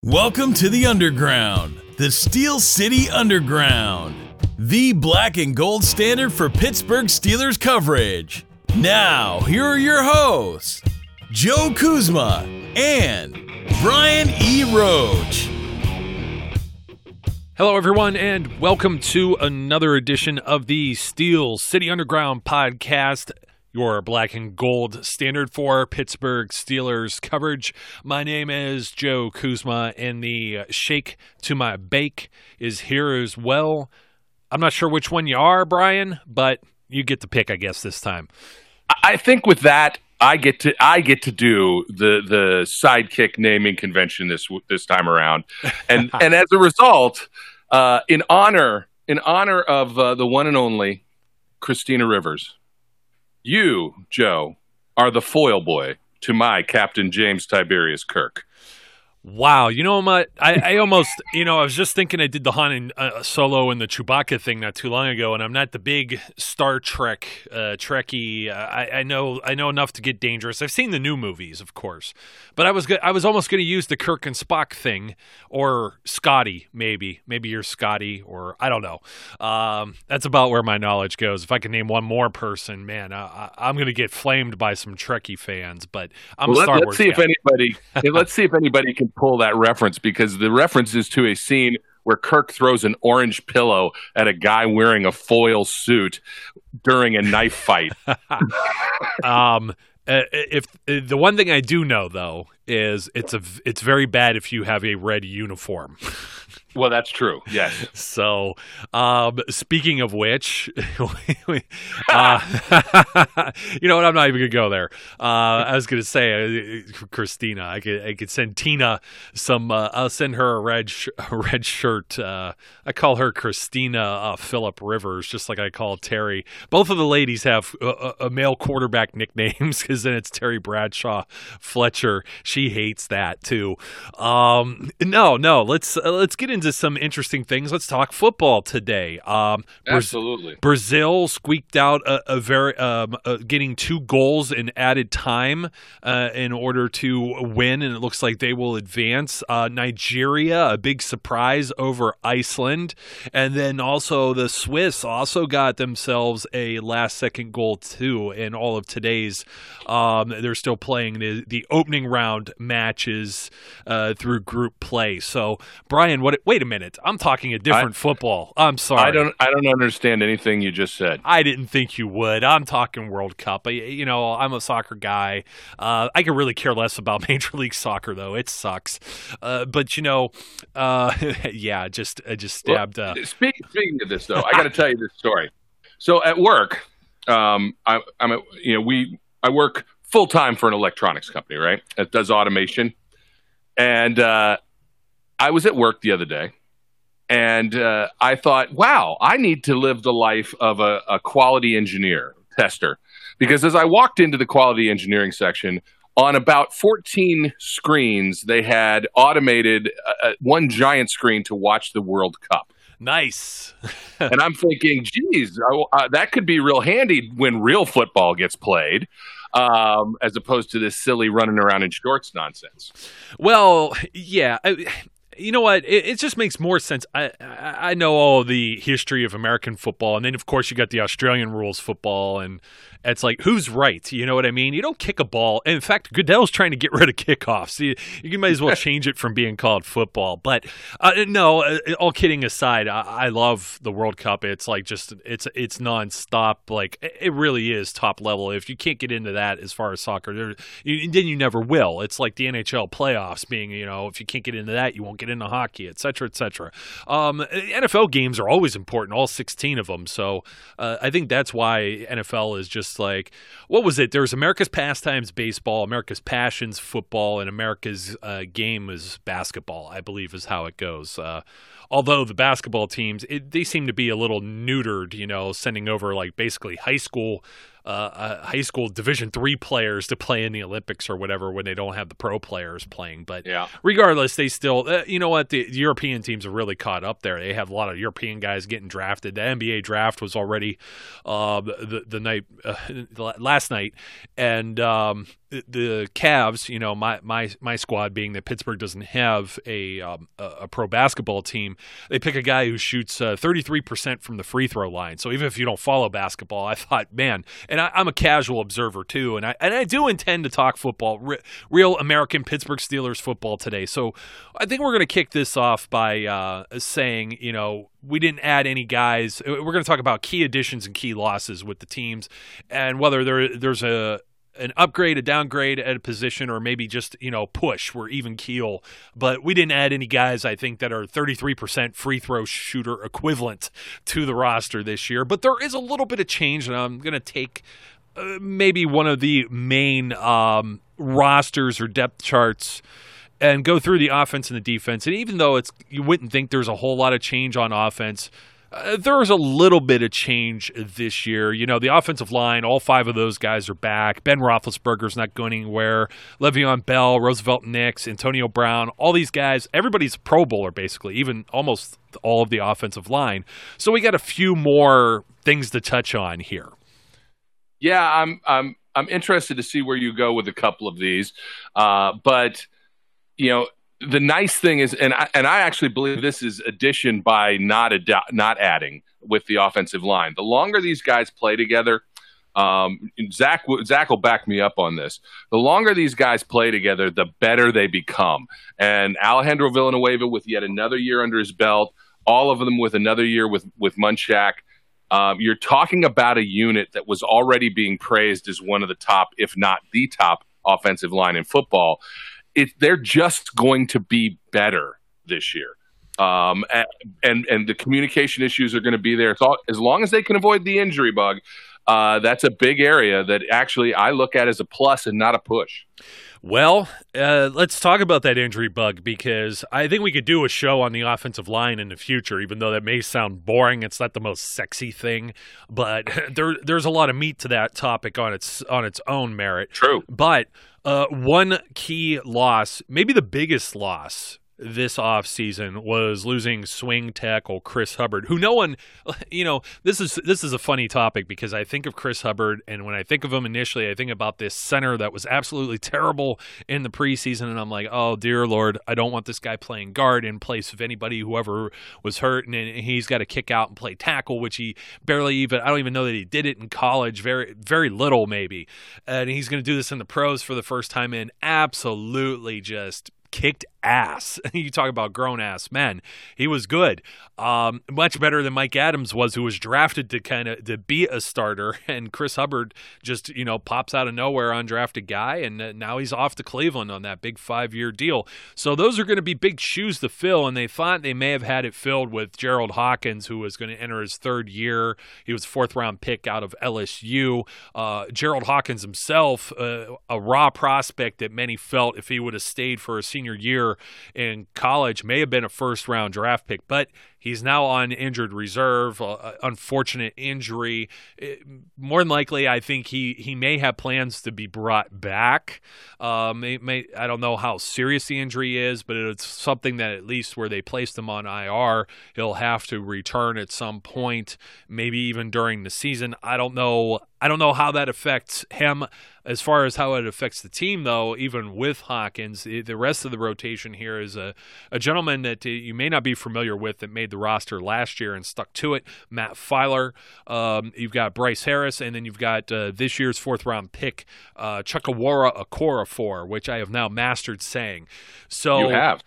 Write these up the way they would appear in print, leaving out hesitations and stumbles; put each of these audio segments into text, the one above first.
Welcome to the Underground, the Steel City Underground, the black and gold standard for Pittsburgh Steelers coverage. Now, here are your hosts, Joe Kuzma and Brian E. Roach. Hello, everyone, and welcome to another edition of the Steel City Underground podcast, your black and gold standard for Pittsburgh Steelers coverage. My name is Joe Kuzma, and the shake to my bake is here as well. I'm not sure which one you are, Brian, but you get to pick, I guess, this time. I think with that, I get to do the sidekick naming convention this time around, and and as a result, in honor of the one and only Christina Rivers, you, Joe, are the foil boy to my Captain James Tiberius Kirk. Wow, you know what? I almost, I was just thinking I did the Han Solo and the Chewbacca thing not too long ago, and I'm not the big Star Trek Trekkie. I know enough to get dangerous. I've seen the new movies, of course, but I was almost going to use the Kirk and Spock thing, or Scotty, maybe you're Scotty, or I don't know. That's about where my knowledge goes. If I can name one more person, man, I'm going to get flamed by some Trekkie fans. But I'm a Star Wars guy. Let's see if anybody can pull that reference, because the reference is to a scene where Kirk throws an orange pillow at a guy wearing a foil suit during a knife fight. If the one thing I do know though is it's very bad if you have a red uniform. Well, that's true. Yes. So, speaking of which, you know what? I'm not even gonna go there. I was gonna say, Christina. I could send Tina some. I'll send her a red shirt. I call her Christina Phillip Rivers, just like I call Terry. Both of the ladies have a male quarterback nicknames, because then it's Terry Bradshaw Fletcher. She hates that too. No. Let's get into some interesting things. Let's talk football today. Absolutely. Brazil squeaked out a very getting 2 goals in added time in order to win, and it looks like they will advance. Nigeria, a big surprise over Iceland, and then also the Swiss also got themselves a last-second goal too. In all of today's, they're still playing the opening round matches through group play. So, Brian, wait a minute. I'm talking a different football. I'm sorry. I don't understand anything you just said. I didn't think you would. I'm talking World Cup. I'm a soccer guy. I could really care less about Major League Soccer, though. It sucks. But yeah, just stabbed. Well, speaking of this, though, I got to tell you this story. So at work, I work full time for an electronics company, right? That does automation, and I was at work the other day, and I thought, wow, I need to live the life of a quality engineer, tester. Because as I walked into the quality engineering section, on about 14 screens, they had automated one giant screen to watch the World Cup. Nice. And I'm thinking, geez, that could be real handy when real football gets played. As opposed to this silly running around in shorts nonsense. Well, yeah. You know what? It just makes more sense. I know all the history of American football, and then, of course, you got the Australian rules football, and it's like, who's right? You know what I mean? You don't kick a ball. In fact, Goodell's trying to get rid of kickoffs. You might as well change it from being called football. But no, all kidding aside, I love the World Cup. It's like it's nonstop. Like, it really is top level. If you can't get into that as far as soccer, then you never will. It's like the NHL playoffs being, if you can't get into that, you won't get into hockey, et cetera, et cetera. NFL games are always important, all 16 of them. So I think that's why NFL is just like, what was it? There was America's Pastimes baseball, America's Passions football, and America's game is basketball, I believe is how it goes. Although the basketball teams, they seem to be a little neutered, sending over like basically high school Division III players to play in the Olympics or whatever when they don't have the pro players playing. But regardless, they still, the European teams are really caught up there. They have a lot of European guys getting drafted. The NBA draft was already last night, and the Cavs, my squad being that Pittsburgh doesn't have a pro basketball team, they pick a guy who shoots 33% from the free throw line. So even if you don't follow basketball, I thought, man, and I'm a casual observer too, and I do intend to talk football, real American Pittsburgh Steelers football today. So I think we're going to kick this off by saying, we didn't add any guys. We're going to talk about key additions and key losses with the teams, and whether there's an upgrade, a downgrade at a position, or maybe just, push. We're even keel. But we didn't add any guys, I think, that are 33% free throw shooter equivalent to the roster this year. But there is a little bit of change, and I'm going to take maybe one of the main rosters or depth charts and go through the offense and the defense. And even though you wouldn't think there's a whole lot of change on offense, there's a little bit of change this year. The offensive line, all 5 of those guys are back. Ben Roethlisberger's not going anywhere. Le'Veon Bell, Roosevelt Nix, Antonio Brown, all these guys, everybody's a Pro Bowler basically, even almost all of the offensive line. So we got a few more things to touch on here. Yeah, I'm interested to see where you go with a couple of these, but the nice thing is, and I actually believe this is addition by not adding with the offensive line. The longer these guys play together, Zach will back me up on this. The longer these guys play together, the better they become. And Alejandro Villanueva with yet another year under his belt, all of them with another year with Munchak. You're talking about a unit that was already being praised as one of the top, if not the top, offensive line in football. They're just going to be better this year. And the communication issues are going to be there. As long as they can avoid the injury bug, that's a big area that actually I look at as a plus and not a push. Well, let's talk about that injury bug, because I think we could do a show on the offensive line in the future, even though that may sound boring. It's not the most sexy thing, but there's a lot of meat to that topic on its own merit. True. But one key loss, maybe the biggest loss this offseason, was losing swing tackle Chris Hubbard, who no one, this is a funny topic, because I think of Chris Hubbard, and when I think of him initially, I think about this center that was absolutely terrible in the preseason, and I'm like, oh, dear Lord, I don't want this guy playing guard in place of anybody, whoever was hurt, and he's got to kick out and play tackle, which he barely even, I don't even know that he did it in college, very, very little maybe, and he's going to do this in the pros for the first time, and absolutely just kicked ass. You talk about grown-ass men. He was good. Much better than Mike Adams was, who was drafted to be a starter. And Chris Hubbard just, pops out of nowhere, undrafted guy, and now he's off to Cleveland on that big 5-year deal. So those are going to be big shoes to fill, and they thought they may have had it filled with Gerald Hawkins, who was going to enter his 3rd year. He was a 4th-round pick out of LSU. Gerald Hawkins himself, a raw prospect that many felt if he would have stayed for a senior year in college, may have been a 1st-round draft pick, but he's now on injured reserve, unfortunate injury. More than likely, I think he may have plans to be brought back. I don't know how serious the injury is, but it's something that at least where they placed him on IR, he'll have to return at some point, maybe even during the season. I don't know how that affects him. As far as how it affects the team, though, even with Hawkins, the rest of the rotation here is a gentleman that you may not be familiar with that made the roster last year and stuck to it, Matt Filer. You've got Bryce Harris, and then you've got this year's 4th-round pick, Chukwuemeka Okorafor, which I have now mastered saying. So you have.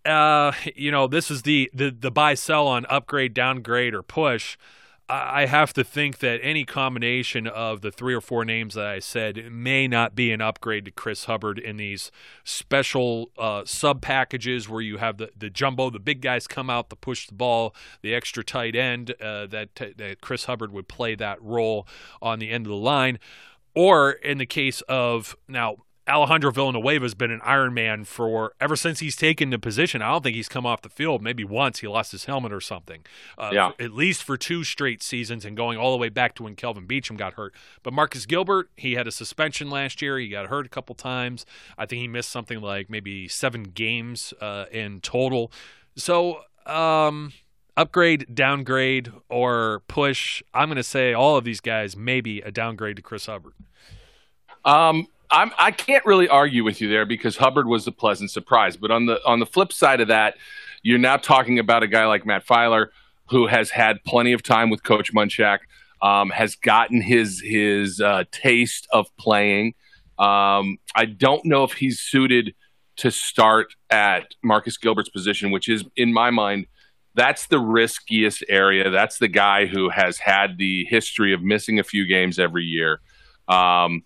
This is the buy-sell on upgrade, downgrade, or push. I have to think that any combination of the 3 or 4 names that I said may not be an upgrade to Chris Hubbard in these special sub packages where you have the jumbo, the big guys come out to push the ball, the extra tight end that Chris Hubbard would play that role on the end of the line. Or in the case of now, Alejandro Villanueva has been an Iron Man ever since he's taken the position. I don't think he's come off the field. Maybe once he lost his helmet or something. At least for 2 straight seasons, and going all the way back to when Kelvin Beachum got hurt. But Marcus Gilbert, he had a suspension last year. He got hurt a couple times. I think he missed something like maybe 7 games in total. So upgrade, downgrade, or push. I'm going to say all of these guys maybe a downgrade to Chris Hubbard. I can't really argue with you there because Hubbard was a pleasant surprise. But on the flip side of that, you're now talking about a guy like Matt Filer, who has had plenty of time with Coach Munchak, has gotten his taste of playing. I don't know if he's suited to start at Marcus Gilbert's position, which is, in my mind, that's the riskiest area. That's the guy who has had the history of missing a few games every year. And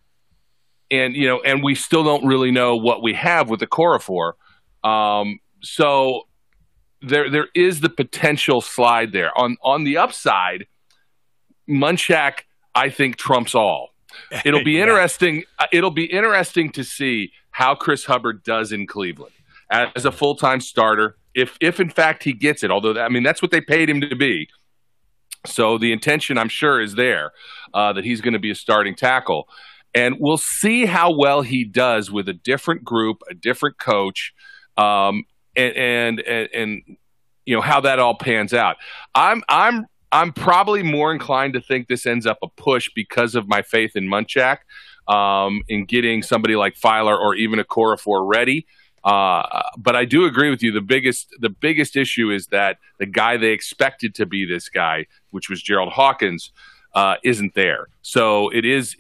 we still don't really know what we have with the Okorafor. So there is the potential slide there. On the upside, Munchak, I think, trumps all. It'll be interesting. It'll be interesting to see how Chris Hubbard does in Cleveland as a full-time starter. If in fact he gets it, although that's what they paid him to be. So the intention, I'm sure, is there that he's going to be a starting tackle, and we'll see how well he does with a different group, a different coach, and how that all pans out. I'm probably more inclined to think this ends up a push because of my faith in Munchak, in getting somebody like Filer or even a Okorafor ready. But I do agree with you. The biggest issue is that the guy they expected to be this guy, which was Gerald Hawkins, isn't there. So it is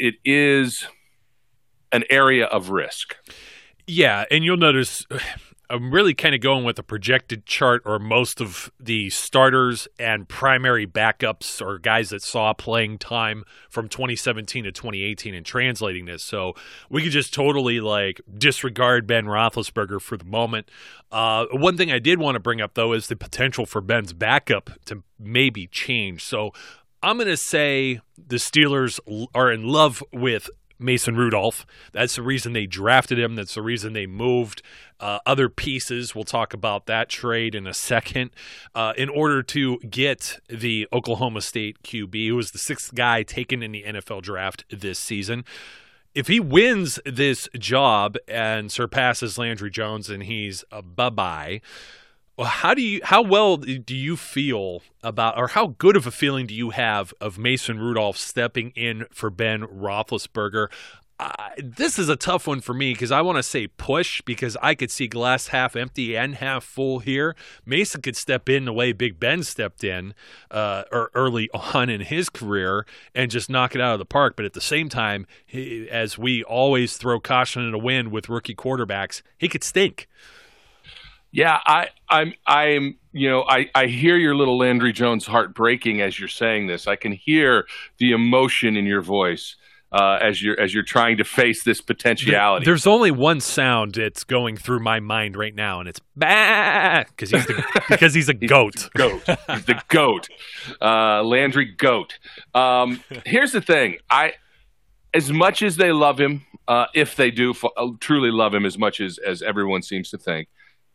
an area of risk. Yeah, and you'll notice I'm really kind of going with a projected chart, or most of the starters and primary backups or guys that saw playing time from 2017 to 2018 and translating this. So we could just totally disregard Ben Roethlisberger for the moment. One thing I did want to bring up, though, is the potential for Ben's backup to maybe change. So I'm going to say the Steelers are in love with Mason Rudolph. That's the reason they drafted him. That's the reason they moved other pieces. We'll talk about that trade in a second. In order to get the Oklahoma State QB, who was the sixth guy taken in the NFL draft this season. If he wins this job and surpasses Landry Jones and he's a bye-bye, well, how well do you feel about, or how good of a feeling do you have of Mason Rudolph stepping in for Ben Roethlisberger? This is a tough one for me because I want to say push, because I could see glass half empty and half full here. Mason could step in the way Big Ben stepped in or early on in his career and just knock it out of the park. But at the same time, as we always throw caution in the wind with rookie quarterbacks, he could stink. Yeah, I hear your little Landry Jones heart breaking as you're saying this. I can hear the emotion in your voice as you're trying to face this potentiality. There's only one sound that's going through my mind right now, and it's bah, because he's a goat. He's the goat. Landry goat. Here's the thing. As much as they love him, if they do truly love him as much as everyone seems to think,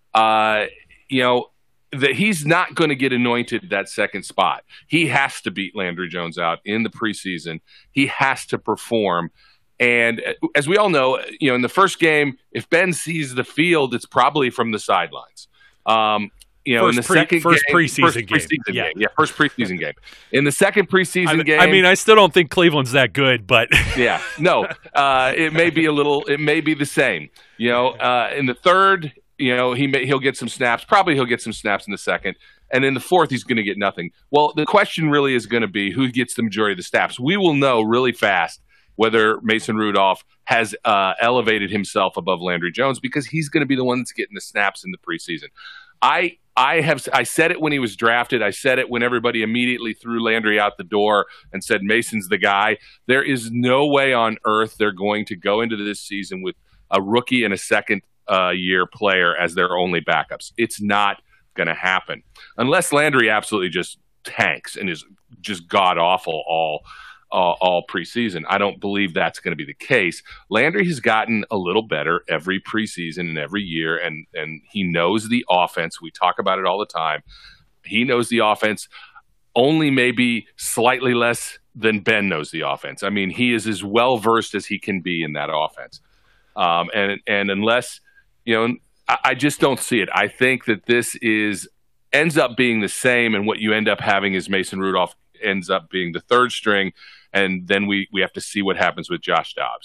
that he's not going to get anointed that second spot. He has to beat Landry Jones out in the preseason. He has to perform. And as we all know, in the first game, if Ben sees the field, it's probably from the sidelines. In the first preseason game. First preseason game. In the second preseason game. I mean, I still don't think Cleveland's that good, but yeah, no, it may be the same. In the third, he'll get some snaps. Probably he'll get some snaps in the second. And in the fourth, he's going to get nothing. Well, the question really is going to be who gets the majority of the snaps. We will know really fast whether Mason Rudolph has elevated himself above Landry Jones, because he's going to be the one that's getting the snaps in the preseason. I said it when he was drafted. I said it when everybody immediately threw Landry out the door and said Mason's the guy. There is no way on earth they're going to go into this season with a rookie and a second year player as their only backups. It's not going to happen unless Landry absolutely just tanks and is just god awful all preseason. I don't believe that's going to be the case. Landry has gotten a little better every preseason and every year, and he knows the offense. We talk about it all the time. He knows the offense, only maybe slightly less than Ben knows the offense. I mean, he is as well versed as he can be in that offense. And unless I just don't see it. I think that this ends up being the same, and what you end up having is Mason Rudolph ends up being the third string, and then we have to see what happens with Josh Dobbs.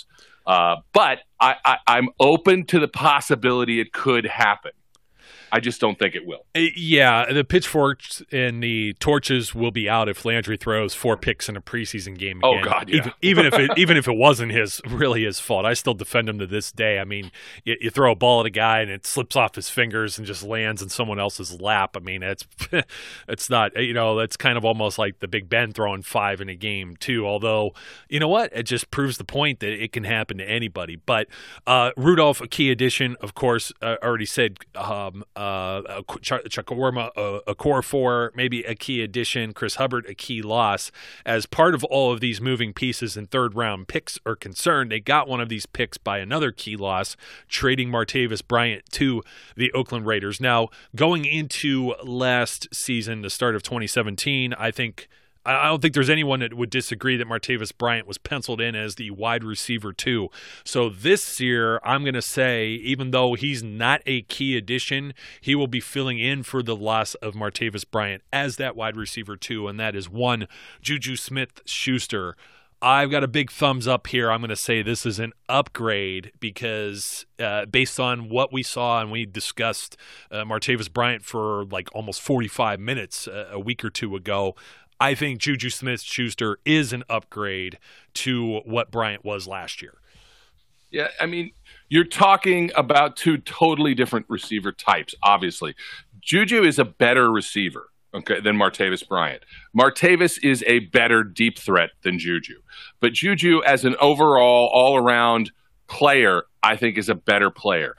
But I'm open to the possibility it could happen. I just don't think it will. Yeah, the pitchforks and the torches will be out if Landry throws 4 picks in a preseason game again. Oh God, yeah. Even if it wasn't really his fault, I still defend him to this day. I mean, you throw a ball at a guy and it slips off his fingers and just lands in someone else's lap. I mean, it's not, that's kind of almost like the Big Ben throwing 5 in a game too. Although, you know what, it just proves the point that it can happen to anybody. But Rudolph, a key addition, of course. Already said. Chukwuemeka, a core 4, maybe a key addition. Chris Hubbard, a key loss. As part of all of these moving pieces and third-round picks are concerned, they got one of these picks by another key loss, trading Martavis Bryant to the Oakland Raiders. Now, going into last season, the start of 2017, I don't think there's anyone that would disagree that Martavis Bryant was penciled in as the wide receiver 2. So this year, I'm going to say, even though he's not a key addition, he will be filling in for the loss of Martavis Bryant as that wide receiver 2, and that is one, Juju Smith-Schuster. I've got a big thumbs up here. I'm going to say this is an upgrade because based on what we saw and we discussed Martavis Bryant for like almost 45 minutes a week or two ago, I think Juju Smith-Schuster is an upgrade to what Bryant was last year. Yeah, I mean, you're talking about 2 totally different receiver types, obviously. Juju is a better receiver, than Martavis Bryant. Martavis is a better deep threat than Juju. But Juju, as an overall, all-around player, I think is a better player.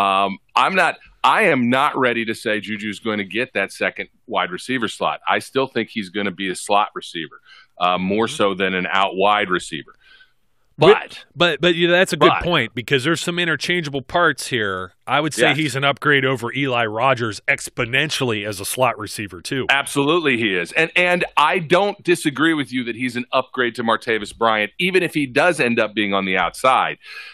I am not ready to say Juju's going to get that second wide receiver slot. I still think he's going to be a slot receiver, more so than an out wide receiver. But that's a good point because there's some interchangeable parts here. I would say he's an upgrade over Eli Rogers exponentially as a slot receiver too. Absolutely he is. And I don't disagree with you that he's an upgrade to Martavis Bryant, even if he does end up being on the outside.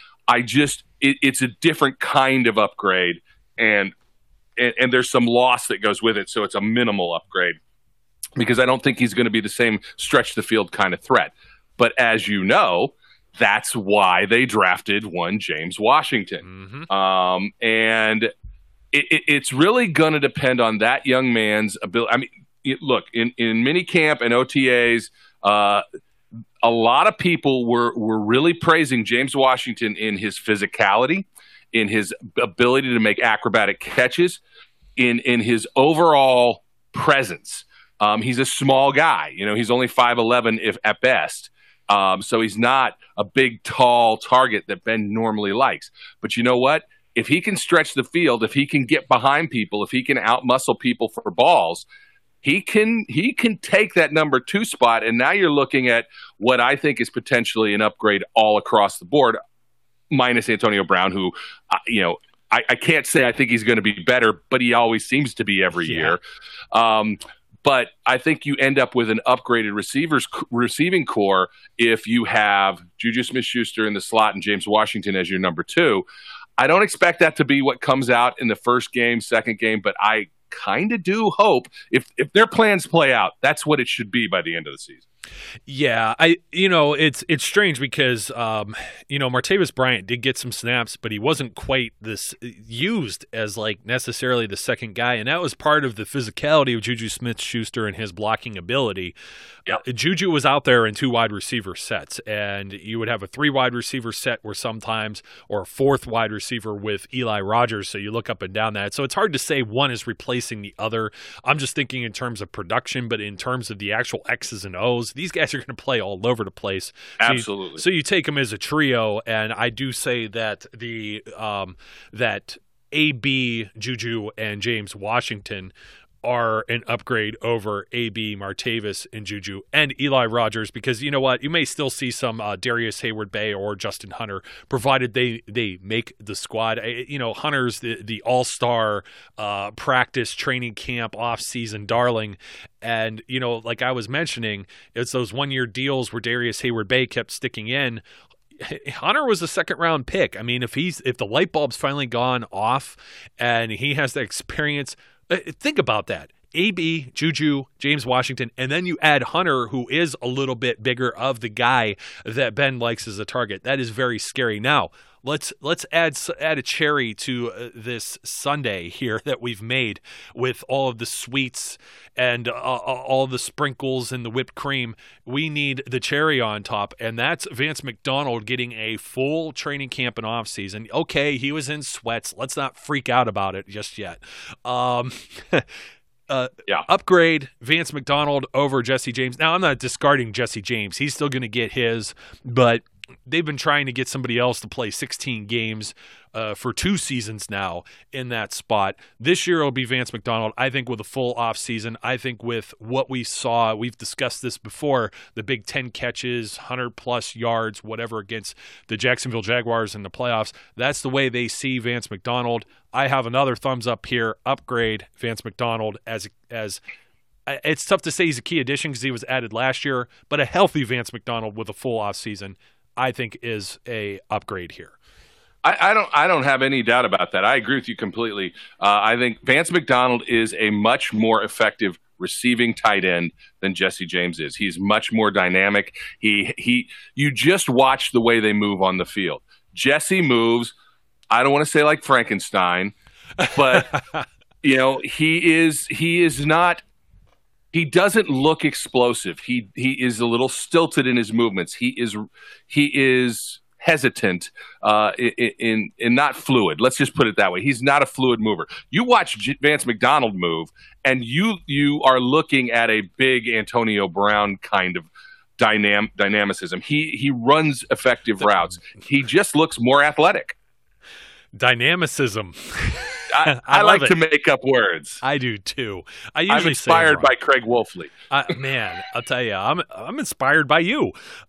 It's a different kind of upgrade. And there's some loss that goes with it, so it's a minimal upgrade because I don't think he's going to be the same stretch the field kind of threat. But as you know, that's why they drafted one James Washington. Mm-hmm. And it's really going to depend on that young man's ability. I mean, look, in minicamp and OTAs, a lot of people were really praising James Washington in his physicality, in his ability to make acrobatic catches, in his overall presence. He's a small guy. He's only 5'11", if at best. So he's not a big, tall target that Ben normally likes. But you know what? If he can stretch the field, if he can get behind people, if he can outmuscle people for balls, he can take that number 2 spot. And now you're looking at what I think is potentially an upgrade all across the board, minus Antonio Brown, who, I can't say I think he's going to be better, but he always seems to be every year. But I think you end up with an upgraded receiving core if you have Juju Smith-Schuster in the slot and James Washington as your number 2. I don't expect that to be what comes out in the first game, second game, but I kind of do hope if their plans play out, that's what it should be by the end of the season. Yeah, it's strange because Martavis Bryant did get some snaps, but he wasn't quite this used as like necessarily the second guy, and that was part of the physicality of Juju Smith-Schuster and his blocking ability. Yep. Juju was out there in 2 wide receiver sets, and you would have a 3 wide receiver set or a 4th wide receiver with Eli Rogers, so you look up and down that. So it's hard to say one is replacing the other. I'm just thinking in terms of production, but in terms of the actual X's and O's, these guys are going to play all over the place. Absolutely. So you take them as a trio, and I do say that that AB, Juju, and James Washington are an upgrade over AB, Martavis, and Juju, and Eli Rogers, because you know what? You may still see some Darius Hayward-Bay or Justin Hunter, provided they make the squad. Hunter's the all-star practice, training camp, off-season darling. And, like I was mentioning, it's those one-year deals where Darius Hayward-Bay kept sticking in. Hunter was a second-round pick. I mean, if the light bulb's finally gone off and he has the experience, Think about that. AB, Juju, James Washington, and then you add Hunter, who is a little bit bigger of the guy that Ben likes as a target. That is very scary. Now, let's add a cherry to this sundae here that we've made with all of the sweets and all the sprinkles and the whipped cream. We need the cherry on top, and that's Vance McDonald getting a full training camp and off season. Okay, he was in sweats. Let's not freak out about it just yet. Upgrade Vance McDonald over Jesse James. Now, I'm not discarding Jesse James. He's still going to get his, but they've been trying to get somebody else to play 16 games for 2 seasons now in that spot. This year it'll be Vance McDonald, I think, with a full offseason. I think with what we saw, we've discussed this before, the big 10 catches, 100-plus yards, whatever, against the Jacksonville Jaguars in the playoffs. That's the way they see Vance McDonald. I have another thumbs up here. Upgrade Vance McDonald as it's tough to say he's a key addition because he was added last year, but a healthy Vance McDonald with a full offseason, I think, is a upgrade here. I don't have any doubt about that. I agree with you completely. I think Vance McDonald is a much more effective receiving tight end than Jesse James is. He's much more dynamic. You just watch the way they move on the field. Jesse moves, I don't want to say like Frankenstein, but he doesn't look explosive. He is a little stilted in his movements. He is hesitant in not fluid. Let's just put it that way. He's not a fluid mover. You watch Vance McDonald move, and you are looking at a big Antonio Brown kind of dynamicism. He runs effective routes. He just looks more athletic. Dynamicism. I like to make up words. I do too. I'm inspired by Craig Wolfley. Man, I'll tell you, I'm inspired by you.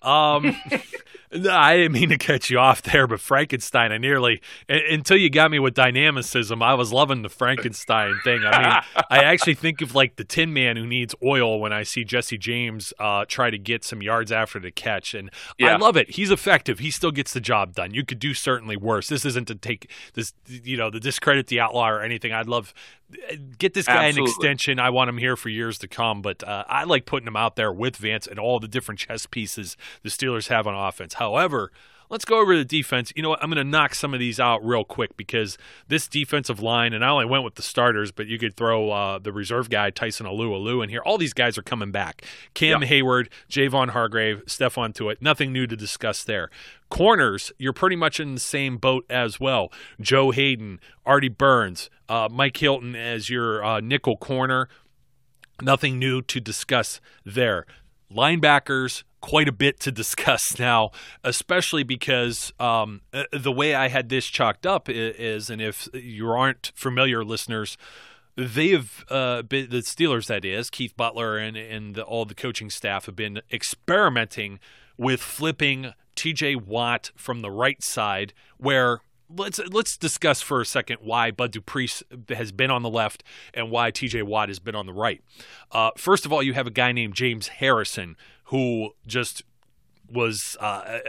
I didn't mean to cut you off there, but Frankenstein, until you got me with dynamicism, I was loving the Frankenstein thing. I mean, I actually think of like the Tin Man who needs oil when I see Jesse James try to get some yards after the catch. And I love it. He's effective. He still gets the job done. You could do certainly worse. This isn't to take this, to discredit the outlaw or anything. I'd love get this guy an extension. I want him here for years to come, but I like putting him out there with Vance and all the different chess pieces the Steelers have on offense. However, let's go over to the defense. You know what? I'm going to knock some of these out real quick because this defensive line, and I only went with the starters, but you could throw the reserve guy, Tyson Alu in here. All these guys are coming back. Cam Hayward, Javon Hargrave, Stephon Tuitt. Nothing new to discuss there. Corners, you're pretty much in the same boat as well. Joe Hayden, Artie Burns, Mike Hilton as your nickel corner. Nothing new to discuss there. Linebackers, quite a bit to discuss now, especially because the way I had this chalked up is, and if you aren't familiar, listeners, they have been, the Steelers, that is, Keith Butler and all the coaching staff have been experimenting with flipping TJ Watt from the right side, where let's discuss for a second why Bud Dupree has been on the left and why TJ Watt has been on the right. First of all, you have a guy named James Harrison who just was,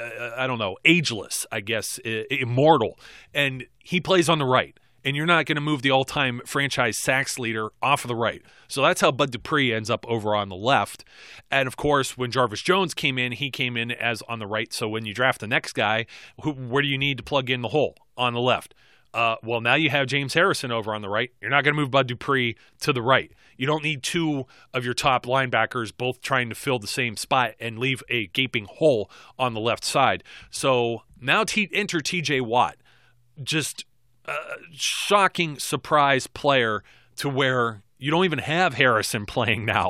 ageless, I guess, immortal, and he plays on the right. And you're not going to move the all-time franchise sacks leader off of the right. So that's how Bud Dupree ends up over on the left. And, of course, when Jarvis Jones came in, he came in as on the right. So when you draft the next guy, where do you need to plug in the hole? On the left. Well, now you have James Harrison over on the right. You're not going to move Bud Dupree to the right. You don't need two of your top linebackers both trying to fill the same spot and leave a gaping hole on the left side. So now enter TJ Watt. Just shocking surprise player to where you don't even have Harrison playing now.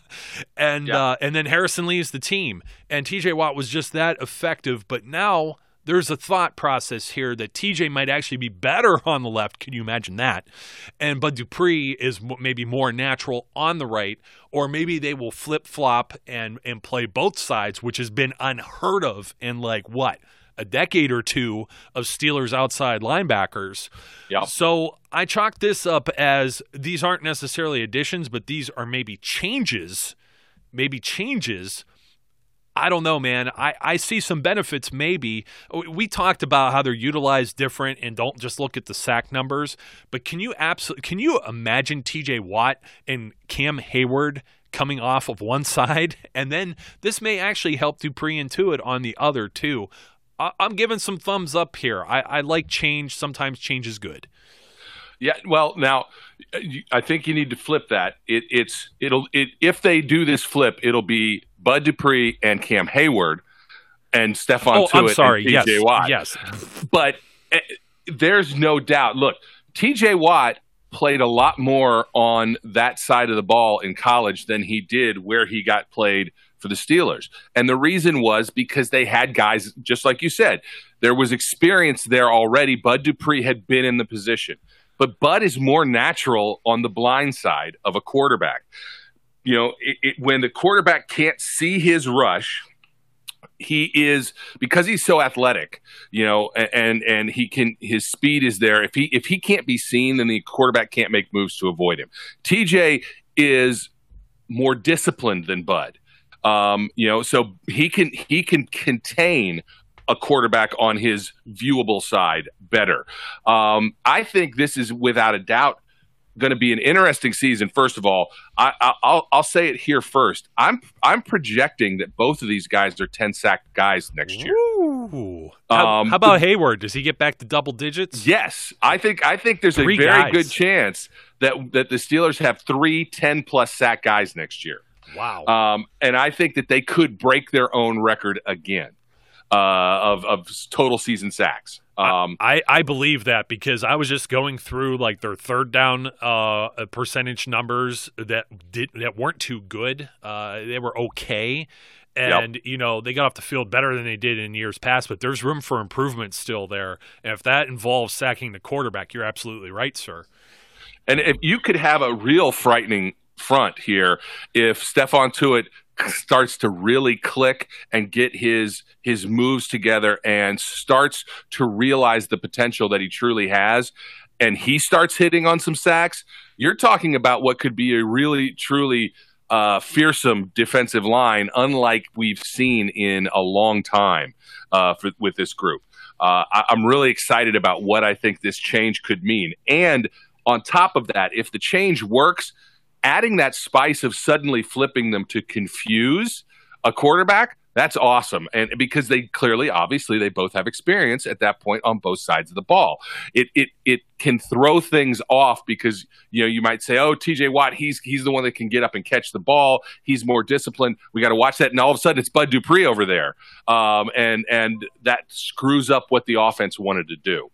And then Harrison leaves the team. And TJ Watt was just that effective. But now there's a thought process here that TJ might actually be better on the left. Can you imagine that? And Bud Dupree is maybe more natural on the right. Or maybe they will flip-flop and play both sides, which has been unheard of in a decade or two of Steelers outside linebackers. Yeah. So I chalk this up as these aren't necessarily additions, but these are maybe changes I don't know, man. I see some benefits maybe. We talked about how they're utilized different and don't just look at the sack numbers. But can you imagine T.J. Watt and Cam Hayward coming off of one side? And then this may actually help Dupree and Tuitt on the other too. I'm giving some thumbs up here. I like change. Sometimes change is good. Yeah, well, now I think you need to flip that. If they do this flip, it'll be Bud Dupree and Cam Hayward and Stephon Tuitt I'm sorry. and T.J. Watt. Yes. But there's no doubt. Look, T.J. Watt played a lot more on that side of the ball in college than he did where he got played for the Steelers. And the reason was because they had guys, just like you said, there was experience there already. Bud Dupree had been in the position. But Bud is more natural on the blind side of a quarterback. You know, when the quarterback can't see his rush, he is, because he's so athletic, you know, and his speed is there. If he can't be seen, then the quarterback can't make moves to avoid him. TJ is more disciplined than Bud. You know, so he can contain a quarterback on his viewable side better. I think this is without a doubt going to be an interesting season. First of all, I'll say it here first. I'm projecting that both of these guys are 10-sack guys next year. Ooh. How about Hayward? Does he get back to double digits? Yes, I think there's a very good chance that the Steelers have 3 10+ sack guys next year. Wow. And I think that they could break their own record again of total season sacks. I believe that because I was just going through like their third down percentage numbers that weren't too good. They were okay. And, you know, they got off the field better than they did in years past, but there's room for improvement still there. And if that involves sacking the quarterback, you're absolutely right, sir. And if you could have a real frightening front here, if Stephon Tuitt starts to really click and get his moves together and starts to realize the potential that he truly has, and he starts hitting on some sacks, you're talking about what could be a really, truly fearsome defensive line, unlike we've seen in a long time with this group. I'm really excited about what I think this change could mean. And on top of that, if the change works, adding that spice of suddenly flipping them to confuse a quarterback, that's awesome. And because they clearly, obviously, they both have experience at that point on both sides of the ball. It can throw things off because, you know, you might say, oh, TJ Watt, he's the one that can get up and catch the ball. He's more disciplined. We got to watch that. And all of a sudden it's Bud Dupree over there. And that screws up what the offense wanted to do.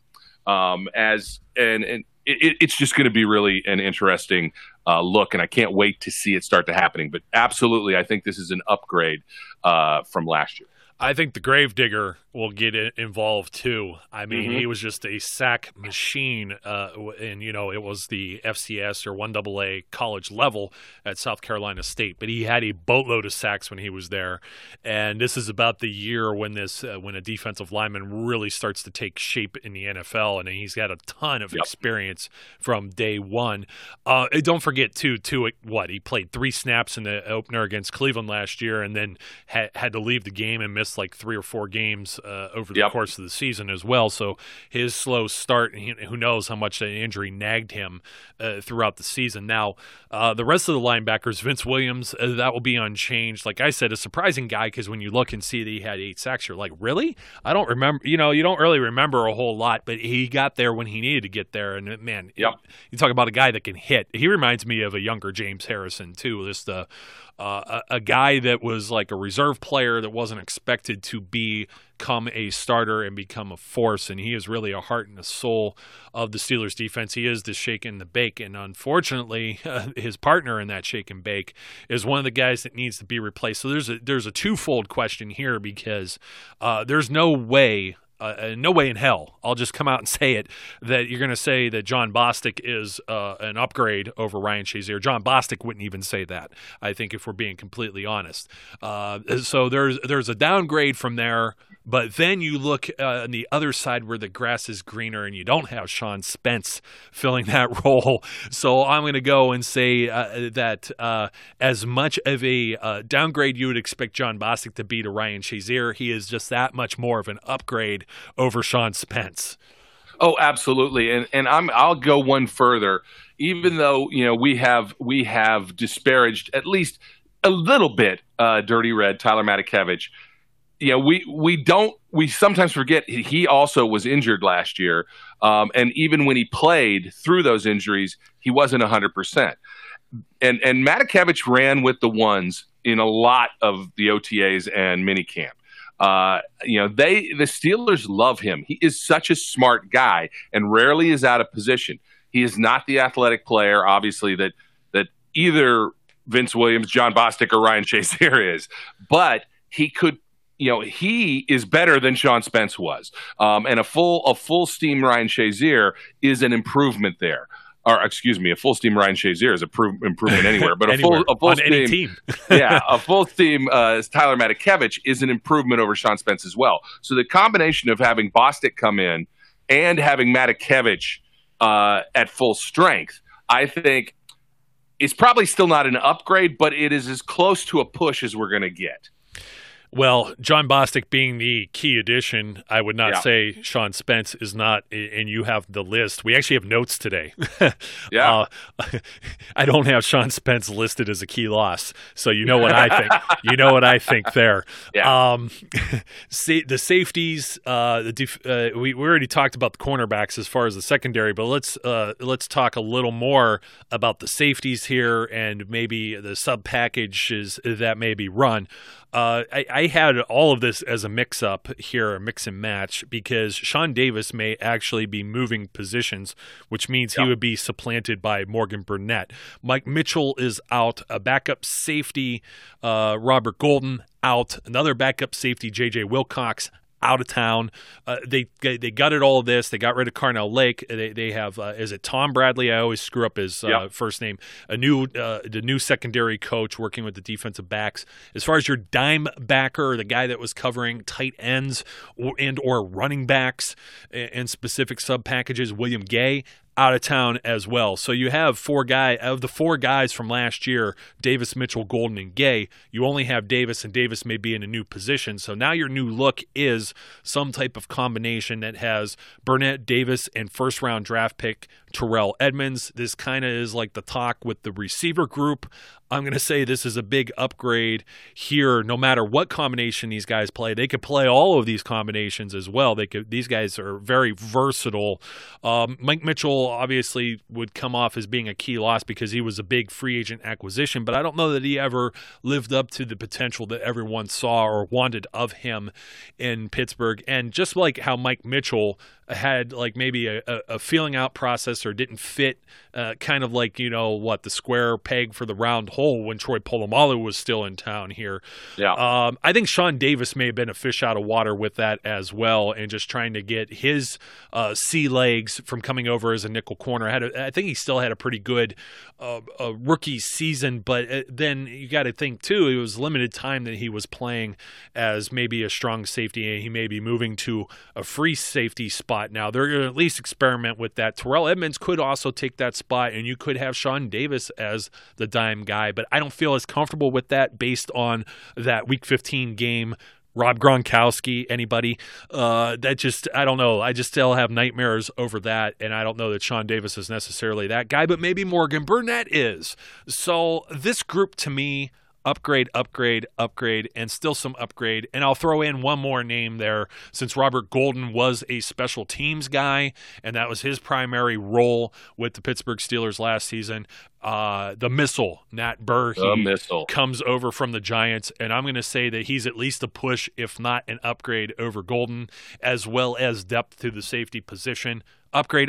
It's just going to be really an interesting look, and I can't wait to see it start to happening. But absolutely, I think this is an upgrade from last year. I think the Gravedigger will get involved too. I mean, he was just a sack machine, and you know it was the FCS or 1AA college level at South Carolina State. But he had a boatload of sacks when he was there, and this is about the year when when a defensive lineman really starts to take shape in the NFL, and he's got a ton of experience from day one. Don't forget too he played 3 snaps in the opener against Cleveland last year, and then had to leave the game and miss like 3 or 4 games over the course of the season as well. So his slow start, who knows how much that injury nagged him throughout the season. Now, the rest of the linebackers, Vince Williams, that will be unchanged. Like I said, a surprising guy because when you look and see that he had 8 sacks, you're like, really? I don't remember. You know, you don't really remember a whole lot, but he got there when he needed to get there. And man, you talk about a guy that can hit. He reminds me of a younger James Harrison too. Just a guy that was like a reserve player that wasn't expected to become a starter and become a force, and he is really a heart and a soul of the Steelers defense. He is the shake and the bake, and unfortunately his partner in that shake and bake is one of the guys that needs to be replaced. So there's a twofold question here because there's no way in hell, I'll just come out and say it, that you're going to say that John Bostic is an upgrade over Ryan Shazier. John Bostic wouldn't even say that, I think, if we're being completely honest. So there's a downgrade from there But then you look on the other side where the grass is greener and you don't have Sean Spence filling that role. So I'm going to go and say that as much of a downgrade you would expect John Bostic to be to Ryan Shazier, he is just that much more of an upgrade over Sean Spence. Oh, absolutely. And I'll go one further. Even though, we have disparaged at least a little bit Dirty Red, Tyler Matakevich. We sometimes forget he also was injured last year. And even when he played through those injuries, he wasn't 100%. And Matakevich ran with the ones in a lot of the OTAs and minicamp. The Steelers love him. He is such a smart guy and rarely is out of position. He is not the athletic player, obviously, that either Vince Williams, John Bostic, or Ryan Shazier is. But he could, he is better than Sean Spence was. And a full steam Ryan Shazier is an improvement there. Or excuse me, a full steam Ryan Shazier is an improvement anywhere. But a full steam, any team. a full steam Tyler Matakevich is an improvement over Sean Spence as well. So the combination of having Bostic come in and having Matakevich at full strength, I think it's probably still not an upgrade, but it is as close to a push as we're going to get. Well, John Bostic being the key addition, I would not say Sean Spence is not, and you have the list. We actually have notes today. I don't have Sean Spence listed as a key loss, so you know what I think. You know what I think there. Yeah. The safeties, we already talked about the cornerbacks as far as the secondary, but let's talk a little more about the safeties here and maybe the sub packages that may be run. I had all of this as a mix-up here, a mix and match, because Sean Davis may actually be moving positions, which means he would be supplanted by Morgan Burnett. Mike Mitchell is out. A backup safety, Robert Golden, out. Another backup safety, J.J. Wilcox, out of town. They gutted all of this. They got rid of Carnell Lake. They have is it Tom Bradley? I always screw up his first name. The new secondary coach working with the defensive backs. As far as your dime backer, the guy that was covering tight ends or running backs and specific sub packages, William Gay, out of town as well. So you have four guys from last year, Davis, Mitchell, Golden, and Gay. You only have Davis, and Davis may be in a new position. So now your new look is some type of combination that has Burnett, Davis, and first-round draft pick Terrell Edmunds. This kind of is like the talk with the receiver group. I'm going to say this is a big upgrade here. No matter what combination these guys play, they could play all of these combinations as well. These guys are very versatile. Mike Mitchell obviously would come off as being a key loss because he was a big free agent acquisition, but I don't know that he ever lived up to the potential that everyone saw or wanted of him in Pittsburgh. And just like how Mike Mitchell had like maybe a feeling out process or didn't fit kind of like, the square peg for the round hole when Troy Polamalu was still in town here. Yeah. I think Sean Davis may have been a fish out of water with that as well and just trying to get his sea legs from coming over as a nickel corner. I think he still had a pretty good rookie season, but then you got to think too, it was limited time that he was playing as maybe a strong safety, and he may be moving to a free safety spot now. They're going to at least experiment with that. Terrell Edmunds could also take that spot, and you could have Sean Davis as the dime guy, but I don't feel as comfortable with that based on that Week 15 game. Rob Gronkowski, anybody? I don't know. I just still have nightmares over that, and I don't know that Sean Davis is necessarily that guy, but maybe Morgan Burnett is. So this group to me, upgrade, and still some upgrade. And I'll throw in one more name there since Robert Golden was a special teams guy, and that was his primary role with the Pittsburgh Steelers last season. The missile, Nat Burhe, comes over from the Giants, and I'm going to say that he's at least a push, if not an upgrade over Golden, as well as depth to the safety position. Upgrade.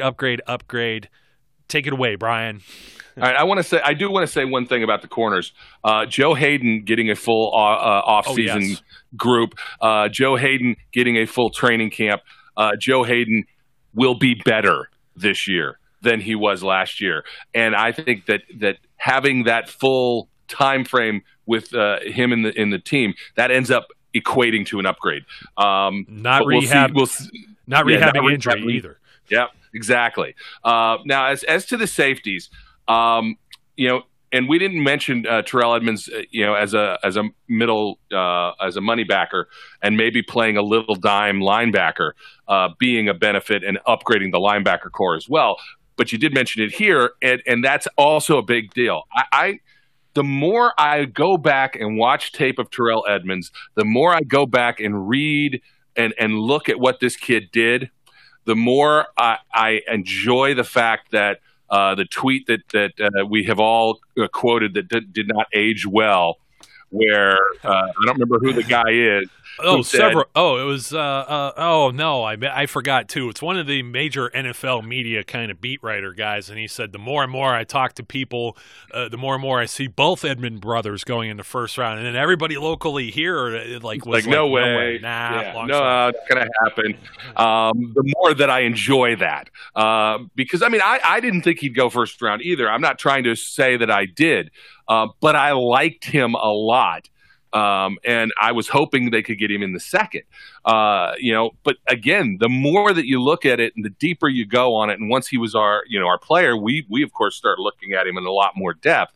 Take it away, Brian. All right, I do want to say one thing about the corners. Joe Hayden getting a full off-season group. Joe Hayden getting a full training camp. Joe Hayden will be better this year than he was last year, and I think that having that full time frame with him in the team, that ends up equating to an upgrade. Not rehab. Not rehabbing injury either. Yep, exactly. Now, as to the safeties, and we didn't mention Terrell Edmunds, as a middle as a money backer and maybe playing a little dime linebacker, being a benefit and upgrading the linebacker core as well. But you did mention it here, and that's also a big deal. The more I go back and watch tape of Terrell Edmunds, the more I go back and read and look at what this kid did, the more I enjoy the fact that the tweet that we have all quoted that did not age well, where I don't remember who the guy is. Several. It was. No, I forgot too. It's one of the major NFL media kind of beat writer guys, and he said the more and more I talk to people, the more and more I see both Edmund brothers going in the first round, and then everybody locally here was no way, nah, not gonna happen. The more that I enjoy that, because I didn't think he'd go first round either. I'm not trying to say that I did, but I liked him a lot. And I was hoping they could get him in the second, but again, the more that you look at it and the deeper you go on it, and once he was our player, we of course start looking at him in a lot more depth.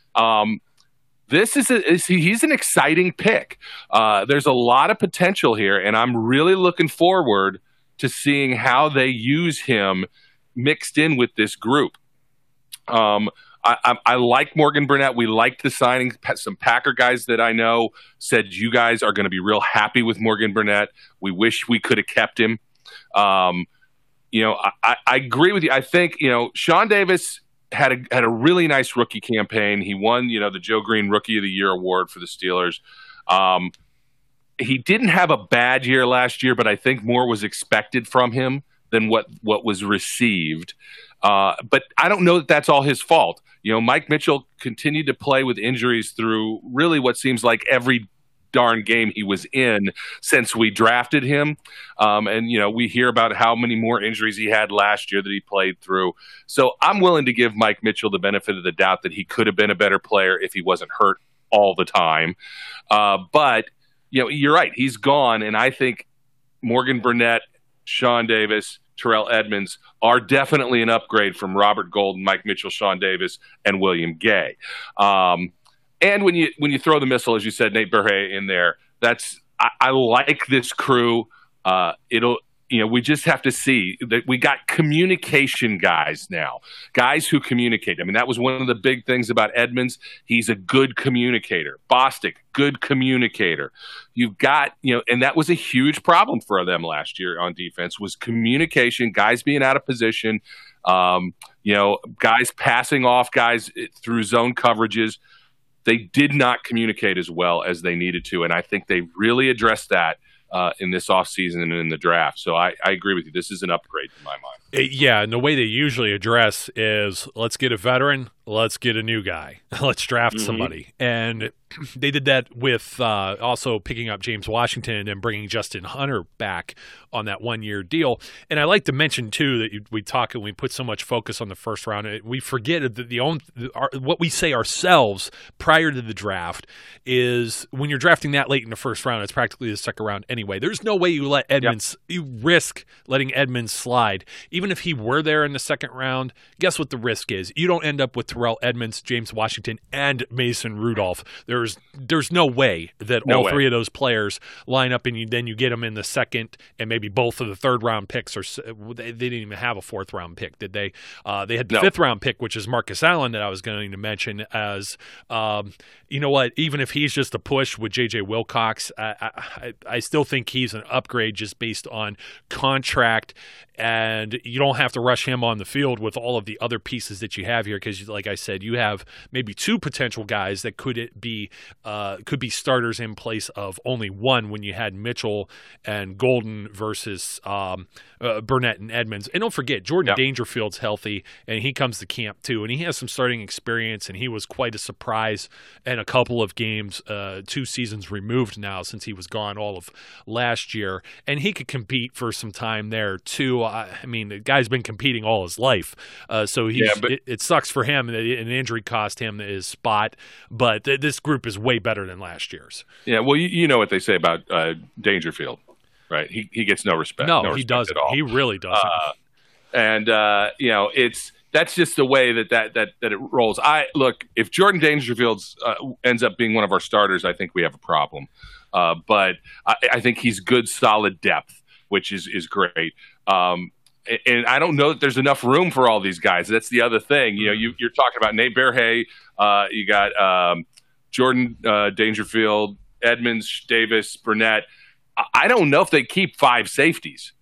He's an exciting pick. There's a lot of potential here, and I'm really looking forward to seeing how they use him mixed in with this group. I like Morgan Burnett. We liked the signing. Some Packer guys that I know said you guys are going to be real happy with Morgan Burnett. We wish we could have kept him. I agree with you. I think Sean Davis had a really nice rookie campaign. He won the Joe Green Rookie of the Year award for the Steelers. He didn't have a bad year last year, but I think more was expected from him than what was received. But I don't know that that's all his fault. Mike Mitchell continued to play with injuries through really what seems like every darn game he was in since we drafted him. We hear about how many more injuries he had last year that he played through. So I'm willing to give Mike Mitchell the benefit of the doubt that he could have been a better player if he wasn't hurt all the time. But you're right. He's gone. And I think Morgan Burnett, Sean Davis, Terrell Edmunds are definitely an upgrade from Robert Golden, Mike Mitchell, Sean Davis, and William Gay. And when you throw the missile, as you said, Nate Burhay in there, I like this crew. We just have to see that we got communication guys now, guys who communicate. That was one of the big things about Edmunds. He's a good communicator. Bostic, good communicator. You've got, and that was a huge problem for them last year on defense was communication, guys being out of position, guys passing off guys through zone coverages. They did not communicate as well as they needed to, and I think they really addressed that in this offseason and in the draft. So I agree with you. This is an upgrade in my mind. Yeah, and the way they usually address is let's get a veteran, let's get a new guy, let's draft somebody. And they did that with also picking up James Washington and bringing Justin Hunter back on that one-year deal. And I like to mention, too, that we talk and we put so much focus on the first round. We forget that what we say ourselves prior to the draft is when you're drafting that late in the first round, it's practically the second round anyway. There's no way you let Edmunds, you risk letting Edmunds slide. Even if he were there in the second round, guess what the risk is? You don't end up with Terrell Edmunds, James Washington, and Mason Rudolph. There's no way that three of those players line up and then you get them in the second and maybe both of the third round picks. They didn't even have a fourth round pick, did they? They had the fifth round pick, which is Marcus Allen that I was going to mention as, even if he's just a push with J.J. Wilcox, I still think he's an upgrade just based on contract, and you don't have to rush him on the field with all of the other pieces that you have here because, like I said, you have maybe two potential guys that could be starters in place of only one when you had Mitchell and Golden versus Burnett and Edmunds. And don't forget, Jordan Dangerfield's healthy, and he comes to camp too, and he has some starting experience, and he was quite a surprise in a couple of games, 2 seasons removed now since he was gone all of last year, and he could compete for some time there too. guy's been competing all his life, so it sucks for him that an injury cost him his spot. But this group is way better than last year's. Yeah, well, you know what they say about Dangerfield, right? He gets no respect. No, he respect doesn't. At all. He really doesn't. That's just the way that it rolls. Look, if Jordan Dangerfield ends up being one of our starters, I think we have a problem. But I think he's good, solid depth, which is great. And I don't know that there's enough room for all these guys. That's the other thing. You know, you're talking about Nate Berhe. You got Jordan Dangerfield, Edmonds, Davis, Burnett. I don't know if they keep 5 safeties.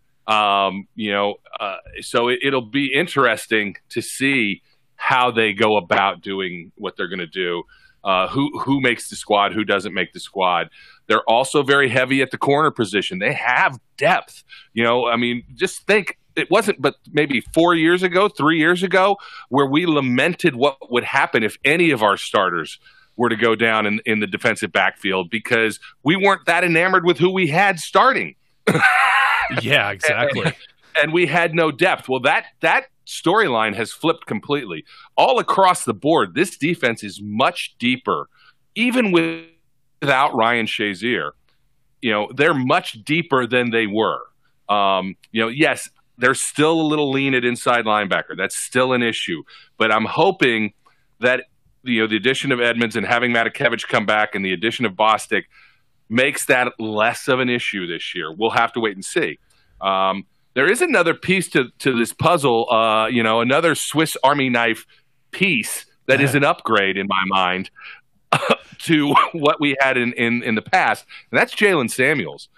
So it'll be interesting to see how they go about doing what they're going to do. Who makes the squad, who doesn't make the squad. They're also very heavy at the corner position. They have depth. I mean, just think, it wasn't but maybe 3 years ago, where we lamented what would happen if any of our starters were to go down in the defensive backfield because we weren't that enamored with who we had starting. Yeah, exactly. And we had no depth. Well, that storyline has flipped completely. All across the board, this defense is much deeper. Even without Ryan Shazier, they're much deeper than they were. Yes, they're still a little lean at inside linebacker. That's still an issue. But I'm hoping that the addition of Edmonds and having Matakevich come back and the addition of Bostic makes that less of an issue this year. We'll have to wait and see. There is another piece to this puzzle, another Swiss Army knife piece that is an upgrade in my mind to what we had in the past, and that's Jaylen Samuels.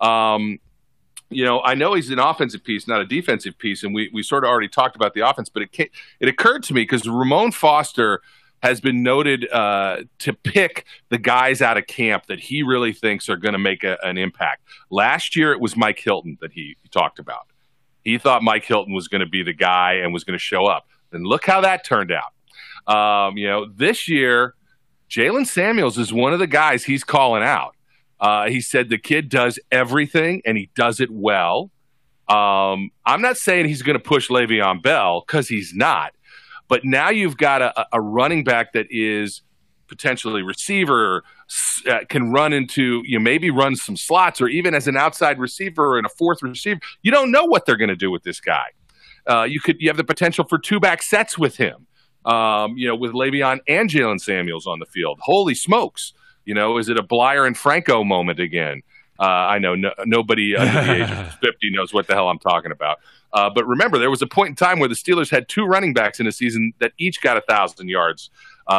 I know he's an offensive piece, not a defensive piece, and we sort of already talked about the offense, but it occurred to me because Ramon Foster has been noted to pick the guys out of camp that he really thinks are going to make an impact. Last year, it was Mike Hilton that he talked about. He thought Mike Hilton was going to be the guy and was going to show up. And look how that turned out. This year, Jaylen Samuels is one of the guys he's calling out. He said the kid does everything, and he does it well. I'm not saying he's going to push Le'Veon Bell, because he's not. But now you've got a running back that is potentially receiver, can run into, maybe run some slots, or even as an outside receiver and a fourth receiver. You don't know what they're going to do with this guy. You have the potential for 2-back sets with him, with Le'Veon and Jaylen Samuels on the field. Holy smokes. Is it a Blyer and Franco moment again? I know nobody under the age of 50 knows what the hell I'm talking about. But remember, there was a point in time where the Steelers had 2 running backs in a season that each got 1,000 yards,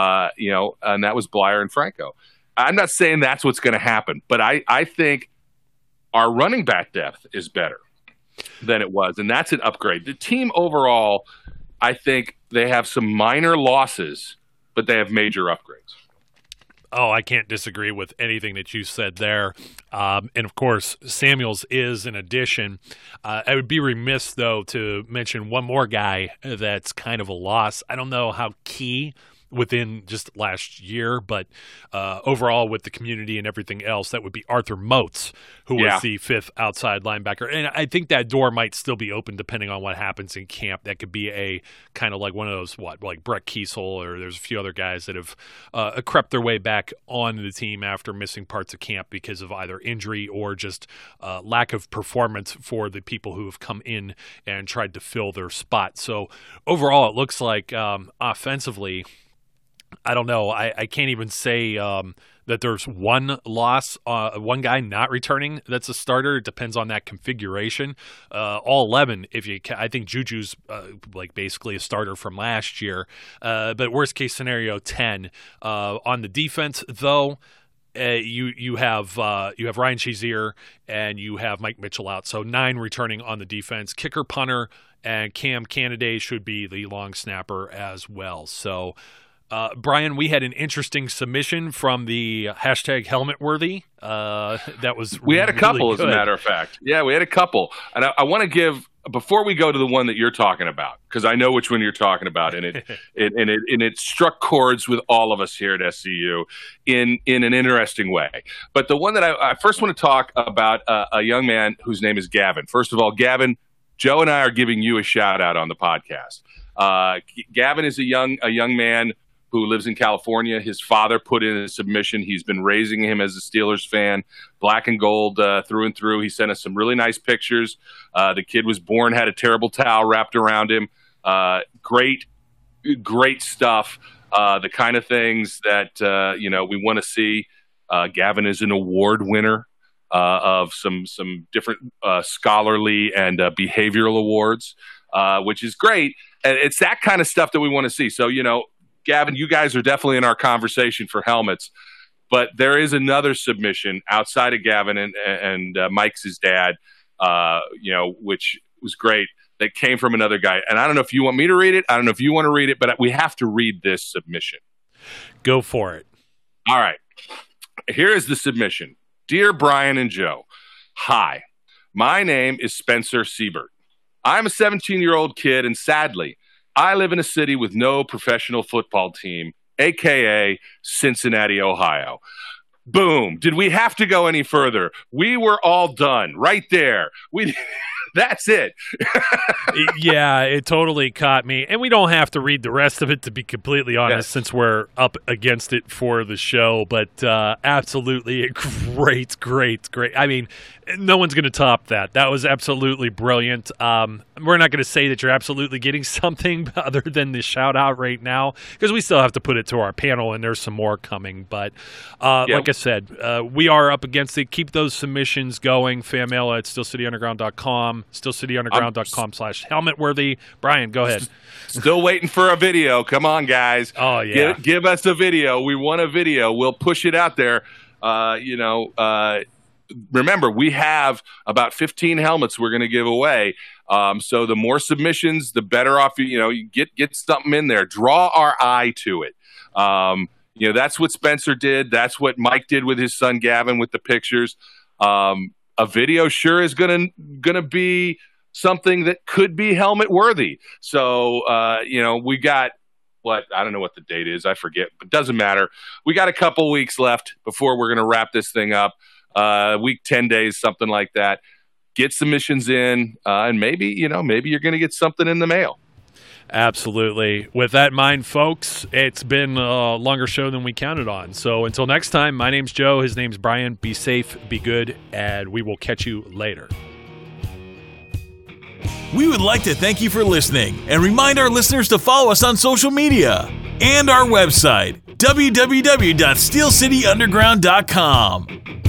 and that was Blyer and Franco. I'm not saying that's what's going to happen, but I think our running back depth is better than it was, and that's an upgrade. The team overall, I think they have some minor losses, but they have major upgrades. Oh, I can't disagree with anything that you said there. And, of course, Samuels is an addition. I would be remiss, though, to mention one more guy that's kind of a loss. I don't know how key within just last year, but overall with the community and everything else, that would be Arthur Moats, who was the 5th outside linebacker. And I think that door might still be open depending on what happens in camp. That could be a kind of like one of those, like Brett Kiesel, or there's a few other guys that have crept their way back onto the team after missing parts of camp because of either injury or just lack of performance for the people who have come in and tried to fill their spot. So overall, it looks like offensively, I don't know. I can't even say that there's one loss, one guy not returning that's a starter. It depends on that configuration. All 11, I think Juju's like basically a starter from last year. But worst case scenario, 10. On the defense, though, you have Ryan Shazier and you have Mike Mitchell out, so 9 returning on the defense. Kicker, punter, and Cam Canada should be the long snapper as well. So. Brian, we had an interesting submission from the hashtag HelmetWorthy. That was we had a couple, really as a matter of fact. Yeah, we had a couple, and I want to give before we go to the one that you're talking about, because I know which one you're talking about, and it struck chords with all of us here at SCU in an interesting way. But the one that I first want to talk about, a young man whose name is Gavin. First of all, Gavin, Joe and I are giving you a shout out on the podcast. Gavin is a young man who lives in California. His father put in a submission. He's been raising him as a Steelers fan, black and gold through and through. He sent us some really nice pictures. The kid was born, had a terrible towel wrapped around him. Great stuff. The kind of things that, we want to see. Gavin is an award winner of some different scholarly and behavioral awards, which is great. And it's that kind of stuff that we want to see. So, Gavin, you guys are definitely in our conversation for helmets, but there is another submission outside of Gavin and Mike's his dad, which was great, that came from another guy. And I don't know if you want me to read it. I don't know if you want to read it, but we have to read this submission. Go for it. All right. Here is the submission. Dear Brian and Joe, hi, my name is Spencer Siebert. I'm a 17-year-old kid, and sadly, I live in a city with no professional football team, a.k.a. Cincinnati, Ohio. Boom. Did we have to go any further? We were all done right there. That's it. Yeah, it totally caught me. And we don't have to read the rest of it, to be completely honest, since we're up against it for the show. But absolutely great. I mean, no one's going to top that. That was absolutely brilliant. We're not going to say that you're absolutely getting something other than the shout out right now, because we still have to put it to our panel, and there's some more coming. But like I said, we are up against it. Keep those submissions going. Fan mail at steelcityunderground.com, steelcityunderground.com/helmetworthy. Brian, go ahead. Still waiting for a video. Come on, guys. Oh, yeah. Give us a video. We want a video. We'll push it out there. Remember, we have about 15 helmets we're going to give away. So the more submissions, the better off. You get something in there. Draw our eye to it. That's what Spencer did. That's what Mike did with his son Gavin with the pictures. A video sure is gonna be something that could be helmet worthy. So we got I don't know what the date is. I forget, but it doesn't matter. We got a couple weeks left before we're gonna wrap this thing up. Week 10 days, something like that. Get submissions in, and maybe you're going to get something in the mail. Absolutely. With that in mind, folks, it's been a longer show than we counted on. So until next time, my name's Joe. His name's Brian. Be safe, be good, and we will catch you later. We would like to thank you for listening and remind our listeners to follow us on social media and our website, www.steelcityunderground.com.